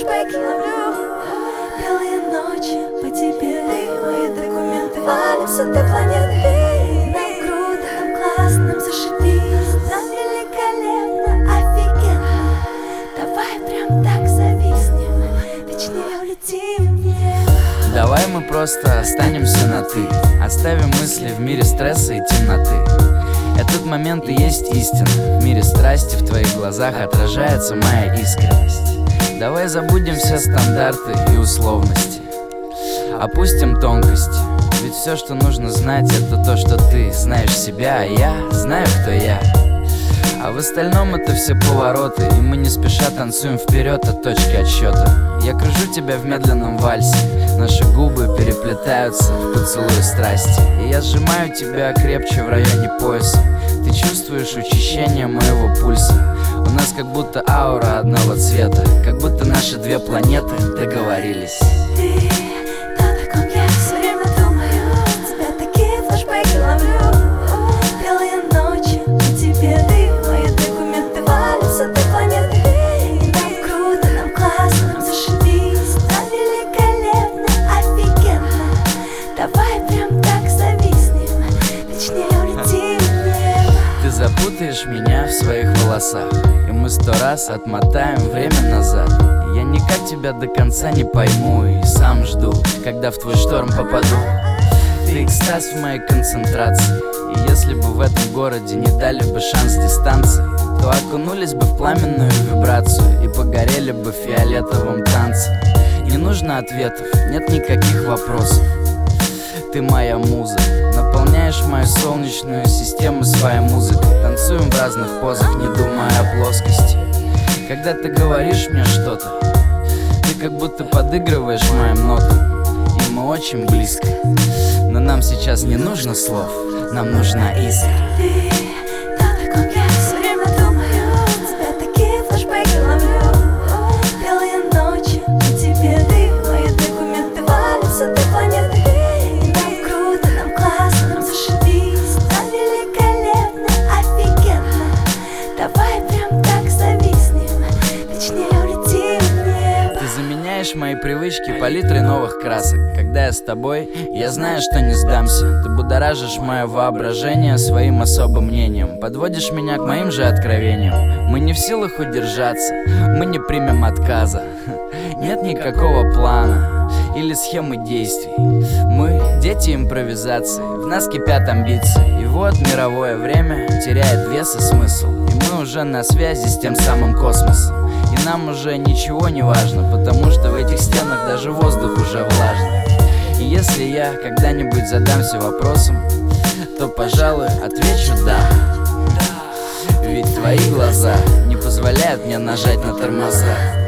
флешбеки ловлю. Белые ночи по тебе, мои документы. Валимся до планеты. Нам круто, нам классно, нам зашибись. Нам великолепно, офигенно. Давай прям так зависнем, точнее улетим в небо. Давай мы просто останемся на «ты», оставим мысли в мире стресса и темноты. Этот момент и есть истина. В мире страсти в твоих глазах отражается моя искренность. Давай забудем все стандарты и условности, опустим тонкости. Ведь все, что нужно знать, это то, что ты знаешь себя, а я знаю, кто я. А в остальном это все повороты, и мы не спеша танцуем вперед от точки отсчета. Я кружу тебя в медленном вальсе, наши губы переплетаются в поцелуе страсти. И я сжимаю тебя крепче в районе пояса. Ты чувствуешь учащение моего пульса. У нас как будто аура одного цвета, как будто наши две планеты договорились. Ты, то, о ком я все время думаю. Тебя такие флешбеки ловлю. Белые ночи по тебе, ты, мои документы. Валимся до планеты. И нам круто, нам классно, нам зашибись. Нам великолепно, офигенно. Давай прям так зависнем, точнее улетим в небо. Ты запутаешь меня в своих волосах, и мы 100 раз отмотаем время назад. Я никак тебя до конца не пойму и сам жду, когда в твой шторм попаду. Ты экстаз в моей концентрации, и если бы в этом городе не дали бы шанс дистанции, то окунулись бы в пламенную вибрацию и погорели бы в фиолетовом танце. Не нужно ответов, нет никаких вопросов. Ты моя муза, наполняешь мою солнечную систему своей музыкой. Танцуем в разных позах, не думая о плоскости. Когда ты говоришь мне что-то, ты как будто подыгрываешь моим нотам, и мы очень близко. Но нам сейчас не нужно слов, нам нужна искра. Ты, то, о ком я все время думаю. Тебя такие флешбеки ловлю. Белые ночи по тебе, ты, мои документы. Валимся до планеты. И нам круто, нам классно, нам зашибись. Нам великолепно, офигенно. Давай прям так зависнем, точнее улетим в небо. Ты заменяешь мои привычки палитрой новых красок. Когда я с тобой, я знаю, что не сдамся. Ты будоражишь мое воображение своим особым мнением. Подводишь меня к моим же откровениям. Мы не в силах удержаться, мы не примем отказа. Нет никакого плана или схемы действий. Мы дети импровизации, в нас кипят амбиции. И вот мировое время теряет вес и смысл, и мы уже на связи с тем самым космосом. И нам уже ничего не важно, потому что в этих стенах даже воздух уже влажный. И если я когда-нибудь задамся вопросом, то, пожалуй, отвечу «да». Ведь твои глаза не позволяют мне нажать на тормоза.